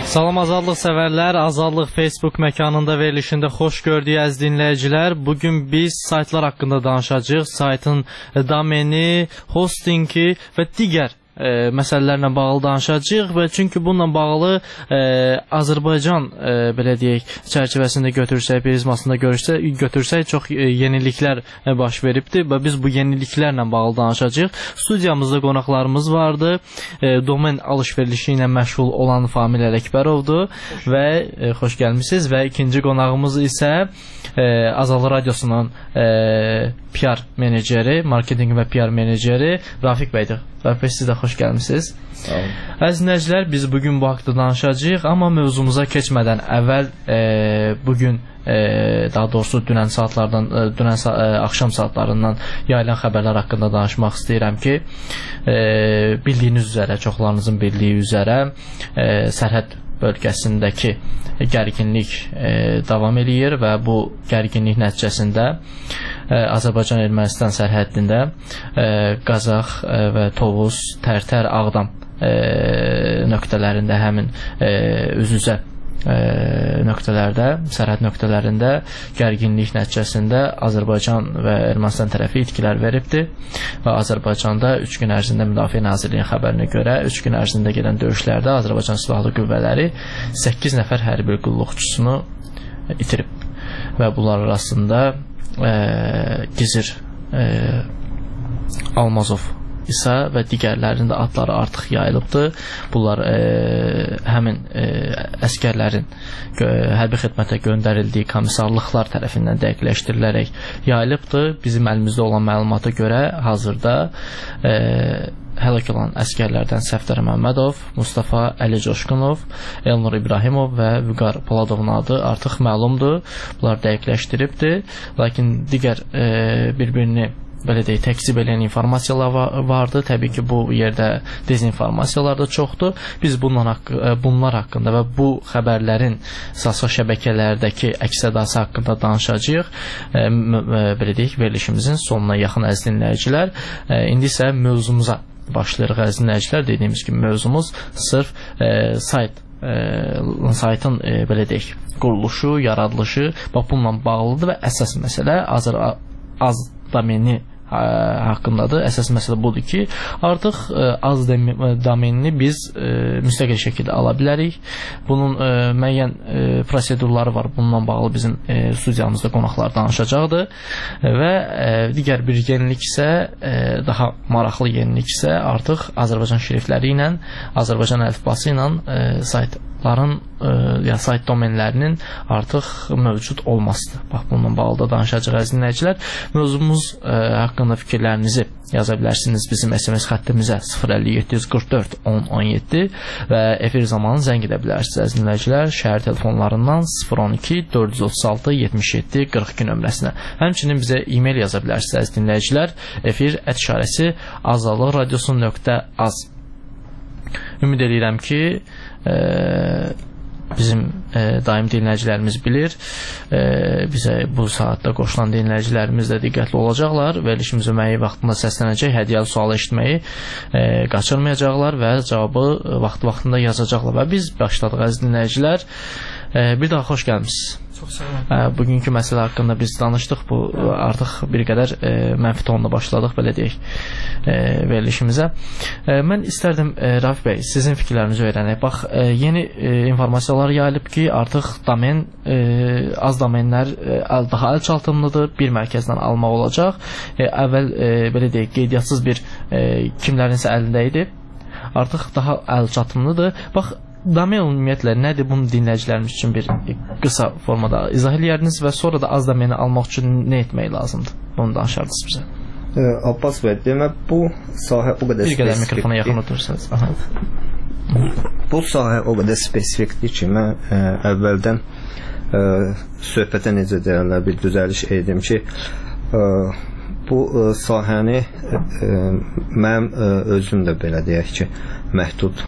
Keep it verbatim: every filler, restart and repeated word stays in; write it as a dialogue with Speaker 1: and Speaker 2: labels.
Speaker 1: Salam azadlıq sevərlər, Azadlıq Facebook məkanında verilişində xoş gördük əziz dinləyicilər. Bugün biz saytlar haqqında danışacağıq. Saytın domeni, hostingi və digər e, məsələlərlə bağlı danışacağıq və çünki bununla bağlı e, Azərbaycan e, belə deyək çərçivəsində götürsək, prizmasında götürsək, götürsək çox e, yeniliklər e, baş veribdir və biz bu yeniliklərlə bağlı danışacağıq. Studiyamızda qonaqlarımız vardı. E, domen alış-verişi ilə məşğul olan Famil Ələkbərovdur və e, xoş gəlmisiniz və ikinci qonağımız isə e, Azadlıq Radiosunun e, P R meneceri, marketinq və P R meneceri Rafiq bəydir. Rafiq bəy, siz də xoş gəlmisiniz. Əziz dinləyicilər, biz bugün bu haqda danışacağıq, amma mövzumuza keçmədən əvvəl e, bugün e, daha doğrusu dünən saatlardan, e, dünən sa e, axşam saatlarından yayılan xəbərlər haqqında danışmaq istəyirəm ki, e, bildiyiniz üzərə, çoxlarınızın bildiyi üzərə e, sərhəd bölgəsindəki gərginlik e, davam eləyir və bu gərginlik nəticəsində e, Azərbaycan-Ermənistan sərhəddində e, Qazax e, və Tovuz, Tərtər, Ağdam e, nöqtələrində həmin e, üz-üzə e, nöqtələrdə, sərhəd nöqtələrində gərginlik nəticəsində Azərbaycan və Ermənistan tərəfi itkilər veribdir və Azərbaycanda üç gün ərzində Müdafiə Nazirliyinin xəbərinə görə üç gün ərzində gedən döyüşlərdə Azərbaycan Silahlı Qüvvələri səkkiz nəfər hərbi qulluqçusunu itirib və bunlar arasında e, Gizir e, Almazov isə və digərlərinin də adları artıq yayılıbdır. Bunlar e, həmin e, əskərlərin hərbi xidmətə göndərildiyi komissarlıqlar tərəfindən dəqiqləşdirilərək yayılıbdır. Bizim əlimizdə olan məlumata görə hazırda e, həlak olan əskərlərdən Səfdər Məmmədov, Mustafa Əli Coşqunov, Elnur İbrahimov və Vüqar Poladovun adı artıq məlumdur. Bunlar dəqiqləşdiribdir. Lakin digər e, bir-birini belə deyək, təkzib eləyən informasiyalar vardı. Təbii ki, bu yerdə dezinformasiyalar da çoxdur. Biz bunlar, haqq bunlar haqqında və bu xəbərlərin sosial şəbəkələrdəki əks-sədası haqqında danışacağıq. E, belə deyək, verilişimizin sonuna yaxın əziz dinləyicilər. E, indi isə mövzumuza başlayırıq əziz dinləyicilər. Dediyimiz kimi mövzumuz sırf e, sayt e, saytın e, belə deyək, quruluşu, yaradılışı bax bununla bağlıdır və əsas məsələ Azər az domeni haqqındadır. Əsas məsələ budur ki, artıq e, az domenini biz e, müstəqil şəkildə ala bilərik. Bunun e, müəyyən e, prosedurları var. Bununla bağlı bizim e, studiyamızda qonaqlar danışacaqdır. E, və e, digər bir yenilik isə, e, daha maraqlı yenilik isə artıq Azərbaycan şrifləri ilə, Azərbaycan əlifbası ilə e, saytların, e, ya sayt domenlərinin artıq mövcud olmasıdır. Bax, bununla bağlı da danışacaq əziz dinləyicilər. Mövzumuz e, haqqında fikirlərinizi yaza bilərsiniz bizim S M S xəttimizə sıfır əlli yeddi yüz qırx dörd on on yeddi və efir zamanı zəng edə bilərsiniz əziz dinləyicilər şəhər telefonlarından sıfır on iki dörd yüz otuz altı yetmiş yeddi qırx iki nömrəsinə. Həmçinin bizə e-mail yaza bilərsiniz əziz dinləyicilər efir ət işarəsi azadlıq radiosu nöqtə az. Ümid edirəm ki, e, bizim e, daim dinləyicilərimiz bilir, e, bizə bu saatda qoşulan dinləyicilərimiz də diqqətli olacaqlar, verilişimizə müəyyən vaxtında səslənəcək, hədiyyəli sualı eşitməyi e, qaçırmayacaqlar və cavabı vaxt-vaxtında yazacaqlar və biz başladıq əziz dinləyicilər. E, bir daha xoş gəlmişsiniz.
Speaker 2: Çox sağ olun.
Speaker 1: Bugünkü məsələ haqqında biz danışdıq. Bu artıq bir qədər e, mənfi tonda başladıq, belə deyək, e, verilişimizə. E, mən istərdim e, Rafiq bəy, sizin fikirlərinizi öyrənək. Bax, e, yeni e, informasiyalar yayılıb ki, artıq domen, e, az domenlər e, daha əlçatımlıdır, bir mərkəzdən almaq olacaq. E, əvvəl e, belə deyək, qeydiyyatssız bir e, kimlərinsə əlində idi. Artıq daha əlçatımlıdır. Bax, domen ümumiyyətlə nədir? Bunu dinləyicilərimiz üçün bir qısa formada izah edərdiniz və sonra da az domeni almaq üçün nə etmək lazımdır? Bunu danışardınız bizə.
Speaker 2: E, Abbas bəy, demək bu sahə o qədər
Speaker 1: bir qədər mikrofona yaxın otursanız.
Speaker 2: Bu sahə o qədər spesifikdir ki, mən e, əvvəldən e, söhbətə necə deyərlər, bir düzəliş edim ki, e, bu e, sahəni e, mənim e, özüm də belə deyək ki, məhdud